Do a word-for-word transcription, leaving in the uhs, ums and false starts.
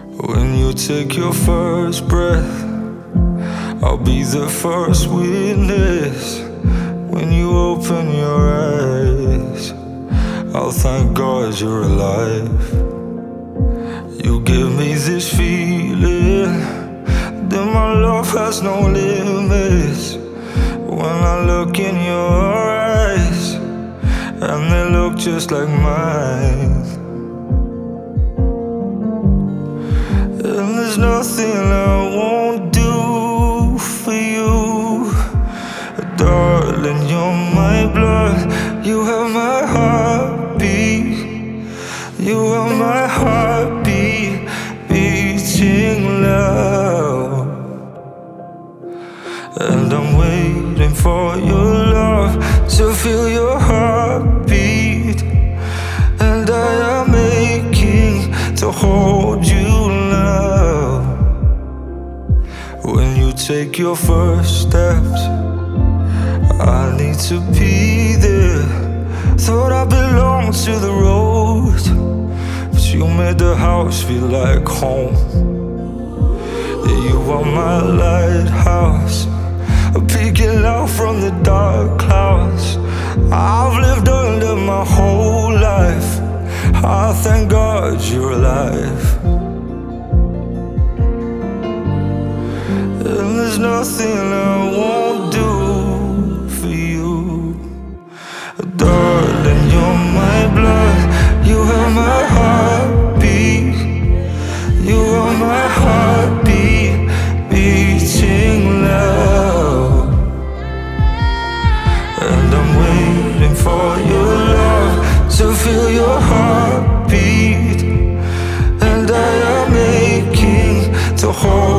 When you take your first breath, I'll be the first witness. When you open your eyes, I'll thank God you're alive. You give me this feeling that my love has no limits. When I look in your eyes, and they look just like mine, and there's nothing I won't do for you. Darling, you're my blood, you have my heartbeat. You have my heartbeat beating loud. And I'm waiting for your love to feel your heartbeat. And I am aching to hold you now. When you take your first steps, I need to be there. Thought I belonged to the road, but you made the house feel like home. You are my lighthouse, peeking out from the dark clouds. I've lived under my whole life, I thank God you're alive. And there's nothing I won't do for you. Darling, you're my blood, you have my heartbeat. You are my heartbeat beating loud. And I'm waiting for your love to feel your heartbeat. And I am aching to hold